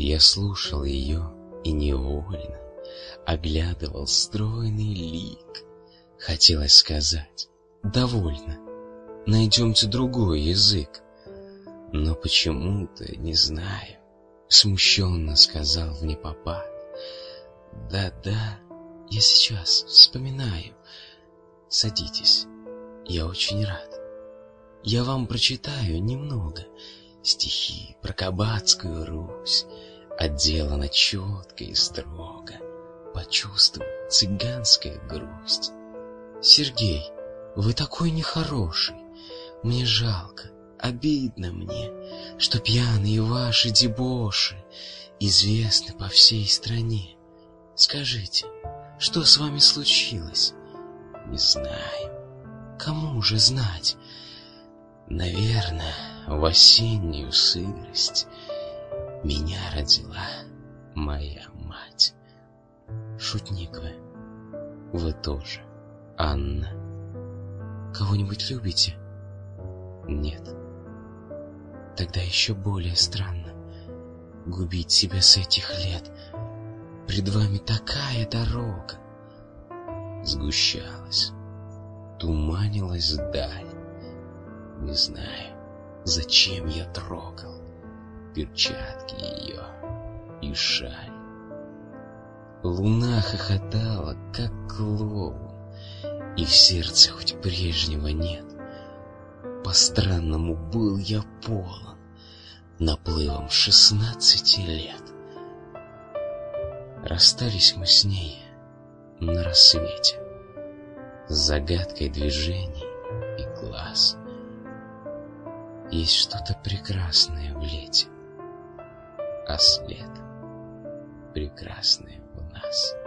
Я слушал ее и невольно оглядывал стройный лик. Хотелось сказать: довольно, найдемте другой язык. Но почему-то, не знаю, смущенно сказал внепопад: да-да, я сейчас вспоминаю. Садитесь, я очень рад. Я вам прочитаю немного стихи про Кабацкую Русь. Отделано четко и строго, почувствуй цыганская грусть. Сергей, вы такой нехороший. Мне жалко, обидно мне, что пьяные ваши дебоши известны по всей стране. Скажите, что с вами случилось? Не знаю, кому же знать? Наверное, в осеннюю сырость меня родила моя мать. Шутник вы тоже, Анна. Кого-нибудь любите? Нет. Тогда еще более странно губить себя с этих лет. Пред вами такая дорога. Сгущалась, туманилась даль. Не знаю, зачем я трогал перчатки ее и шаль. Луна хохотала, как клоун, и в сердце хоть прежнего нет. По-странному был я полон наплывом 16 лет. Расстались мы с ней на рассвете, с загадкой движений и глаз. Есть что-то прекрасное в лете, а след прекрасное в нас.